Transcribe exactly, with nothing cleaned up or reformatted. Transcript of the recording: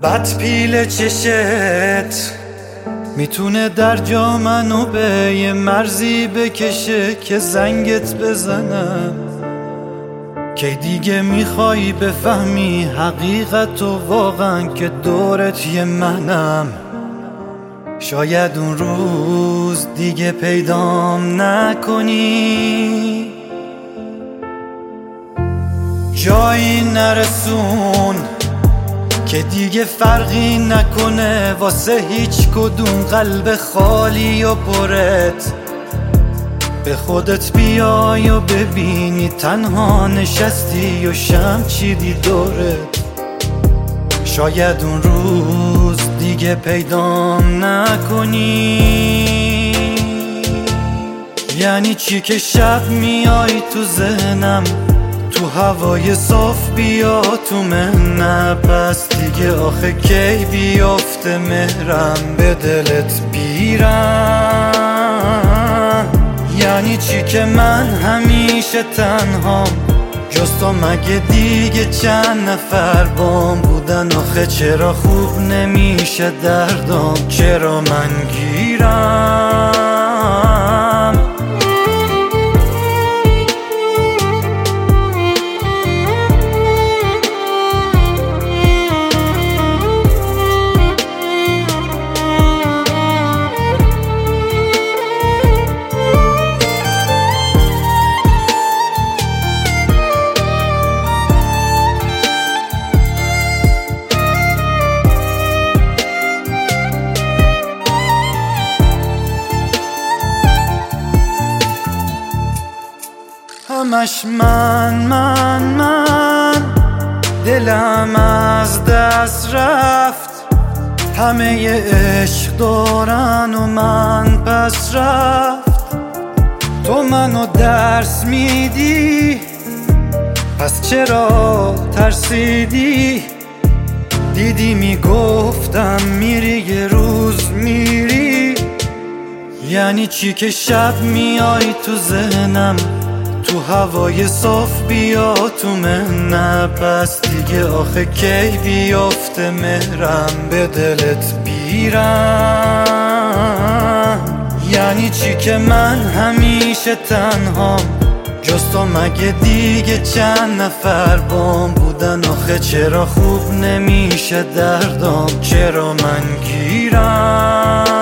بد پیل چشت میتونه در جا منو به یه مرزی بکشه که زنگت بزنم. کی دیگه میخوای بفهمی حقیقت و واقعا که دورت یه منم. شاید اون روز دیگه پیدام نکنی، جایی نرسون که دیگه فرقی نکنه واسه هیچ کدوم قلب خالی و پرت. به خودت بیای و ببینی تنها نشستی و شمع چیدی دورت. شاید اون روز دیگه پیدام نکنی. یعنی چی که شب میای تو ذهنم، تو هوای صاف بیا تو من، پس دیگه آخه کی بیافته مهرم به دلت بیرم. یعنی چی که من همیشه تنهام، جز تو مگه دیگه چند نفر بام بودن؟ آخه چرا خوب نمیشه دردام، چرا من گیرم؟ همش من من من دلم از دست رفت. همه ی عشق دارن و من پس رفت. تو منو درس میدی پس چرا ترسیدی؟ دیدی میگفتم میری یه روز میری. یعنی چی که شب میای تو ذهنم، تو هوای صاف بیا تو من، پس دیگه آخه کی بیافته مهرم به دلت بیرم. یعنی چی که من همیشه تنهام، جز تو مگه دیگه چند نفر بام بودن؟ آخه چرا خوب نمیشه دردام، چرا من گیرم؟